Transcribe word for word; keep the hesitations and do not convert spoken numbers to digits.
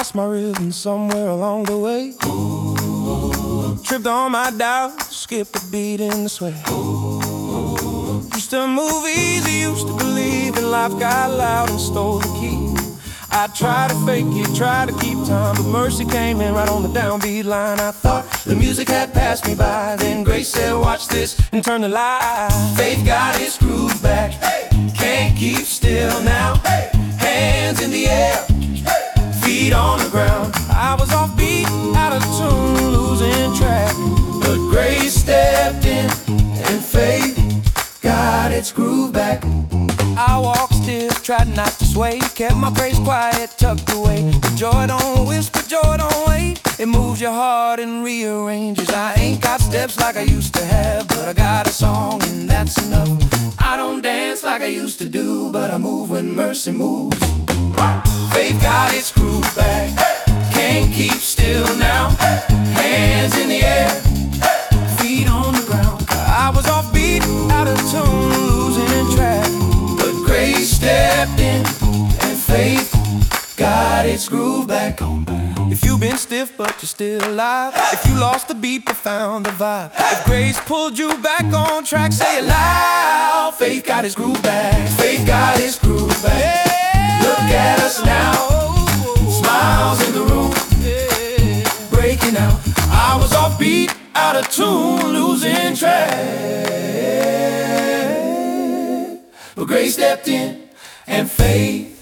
lost my rhythm somewhere along the way. Tripped on my doubt, skipped a beat in the sway. Used to move easy, used to believe in life, got loud and stole the key. I tried to fake it, tried to keep time, but mercy came in right on the downbeat line. I thought the music had passed me by, then grace said, watch this, and turn the light. Faith got its groove back, hey. Can't keep still now, hey. Hands in the air, hey. Feet on the ground. I was off beat, out of tune, losing track, but grace stepped in, and faith got its groove back. I walked still, tried not to sway, kept my praise quiet, tucked away. The joy don't whisper, joy don't wait. It moves your heart and rearranges. I ain't got steps like I used to have, but I got a song and that's enough. I don't dance like I used to do, but I move when mercy moves. Faith got its groove back, can't keep still now. Hands in the air, feet on the ground. I was off beat, out of tune, losing track, grace stepped in, and faith got its groove back. If you've been stiff but you're still alive, if you lost the beat but found the vibe, if grace pulled you back on track, say it loud. Faith got its groove back, faith got its groove back. Look at us now, smiles in the room, breaking out. I was off beat, out of tune, losing track, but grace stepped in, and faith